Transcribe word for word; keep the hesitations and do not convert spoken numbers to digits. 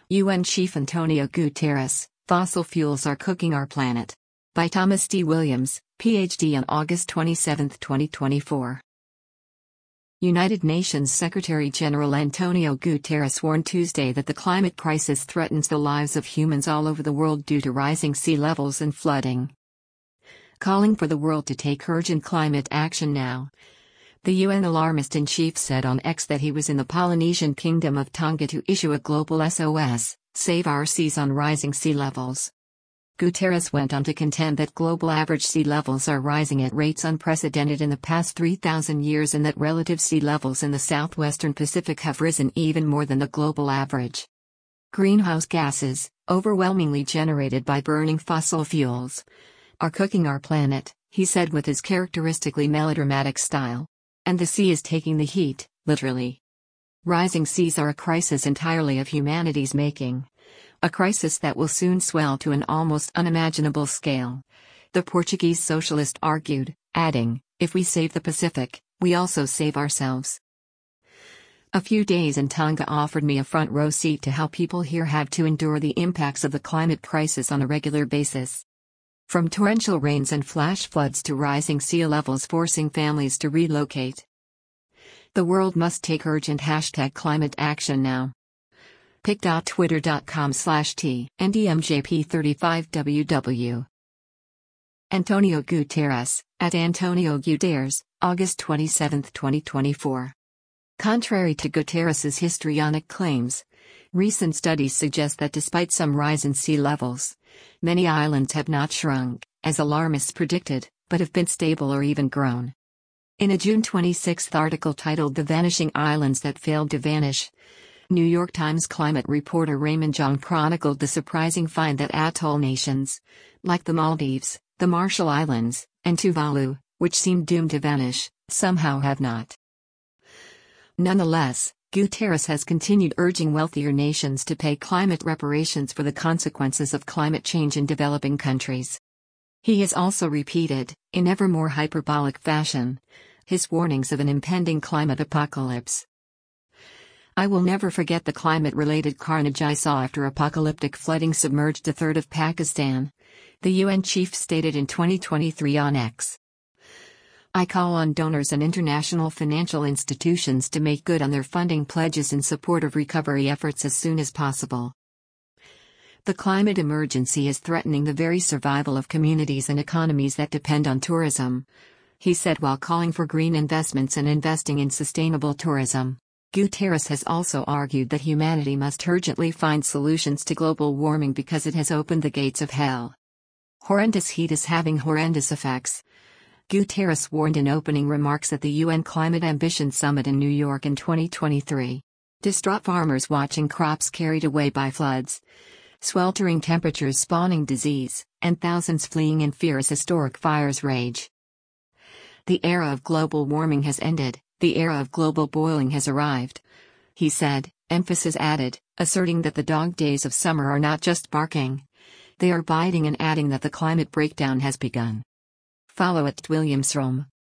U N Chief Antonio Guterres, Fossil Fuels Are Cooking Our Planet. By Thomas D. Williams, P H D on August twenty-seventh, twenty twenty-four. United Nations Secretary-General Antonio Guterres warned Tuesday that the climate crisis threatens the lives of humans all over the world due to rising sea levels and flooding. Calling for the world to take urgent climate action now. The U N alarmist-in-chief said on X that he was in the Polynesian kingdom of Tonga to issue a global S O S, Save Our Seas on rising sea levels. Guterres went on to contend that global average sea levels are rising at rates unprecedented in the past three thousand years and that relative sea levels in the southwestern Pacific have risen even more than the global average. Greenhouse gases, overwhelmingly generated by burning fossil fuels, are cooking our planet, he said with his characteristically melodramatic style. And the sea is taking the heat, literally. Rising seas are a crisis entirely of humanity's making. A crisis that will soon swell to an almost unimaginable scale. The Portuguese socialist argued, adding, if we save the Pacific, we also save ourselves. A few days in Tonga offered me a front row seat to how people here have to endure the impacts of the climate crisis on a regular basis. From torrential rains and flash floods to rising sea levels forcing families to relocate. The world must take urgent hashtag climate action now. pic.twitter.com slash t and D M J P thirty-five W W. Antonio Guterres, at Antonio Guterres, August twenty-seventh, twenty twenty-four. Contrary to Guterres's histrionic claims, recent studies suggest that despite some rise in sea levels, many islands have not shrunk, as alarmists predicted, but have been stable or even grown. In a June twenty-sixth article titled The Vanishing Islands That Failed to Vanish, New York Times climate reporter Raymond John chronicled the surprising find that atoll nations, like the Maldives, the Marshall Islands, and Tuvalu, which seemed doomed to vanish, somehow have not. Nonetheless, Guterres has continued urging wealthier nations to pay climate reparations for the consequences of climate change in developing countries. He has also repeated, in ever more hyperbolic fashion, his warnings of an impending climate apocalypse. I will never forget the climate-related carnage I saw after apocalyptic flooding submerged a third of Pakistan, the U N chief stated in twenty twenty-three on X. I call on donors and international financial institutions to make good on their funding pledges in support of recovery efforts as soon as possible. The climate emergency is threatening the very survival of communities and economies that depend on tourism, he said while calling for green investments and investing in sustainable tourism. Guterres has also argued that humanity must urgently find solutions to global warming because it has opened the gates of hell. Horrendous heat is having horrendous effects. Guterres warned in opening remarks at the U N Climate Ambition Summit in New York in twenty twenty-three. Distraught farmers watching crops carried away by floods, sweltering temperatures spawning disease, and thousands fleeing in fear as historic fires rage. The era of global warming has ended, the era of global boiling has arrived, he said, emphasis added, asserting that the dog days of summer are not just barking. They are biting and adding that the climate breakdown has begun. Follow at Williamsrom.